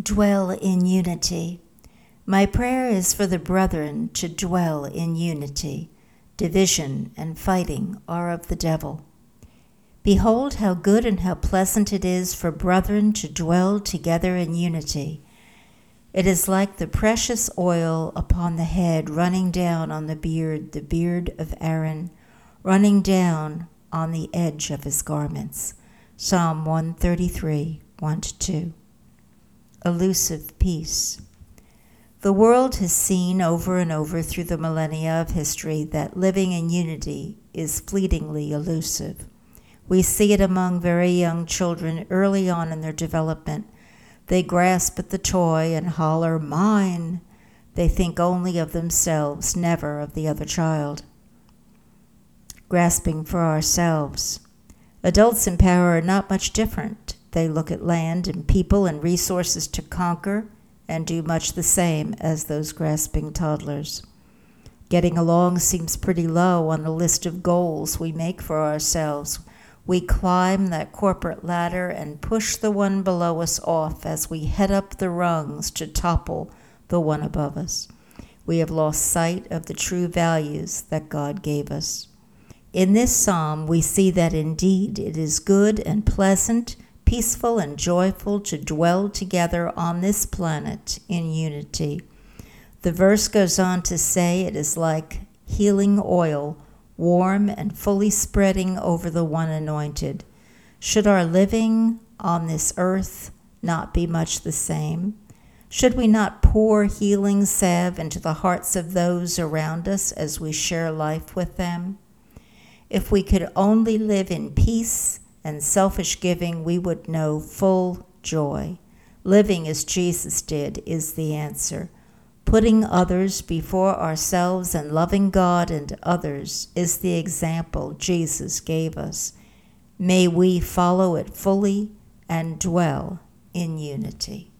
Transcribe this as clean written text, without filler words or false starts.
Dwell in unity. My prayer is for the brethren to dwell in unity. Division and fighting are of the devil. Behold how good and how pleasant it is for brethren to dwell together in unity. It is like the precious oil upon the head running down on the beard of Aaron, running down on the edge of his garments. Psalm 133, 1-2. Elusive peace. The world has seen over and over through the millennia of history that living in unity is fleetingly elusive. We see it among very young children early on in their development. They grasp at the toy and holler, "Mine!" They think only of themselves, never of the other child. Grasping for ourselves. Adults in power are not much different. They look at land and people and resources to conquer and do much the same as those grasping toddlers. Getting along seems pretty low on the list of goals we make for ourselves. We climb that corporate ladder and push the one below us off as we head up the rungs to topple the one above us. We have lost sight of the true values that God gave us. In this psalm, we see that indeed it is good and pleasant, peaceful and joyful to dwell together on this planet in unity. The verse goes on to say it is like healing oil, warm and fully spreading over the one anointed. Should our living on this earth not be much the same? Should we not pour healing salve into the hearts of those around us as we share life with them? If we could only live in peace and selfish giving, we would know full joy. Living as Jesus did is the answer. Putting others before ourselves and loving God and others is the example Jesus gave us. May we follow it fully and dwell in unity.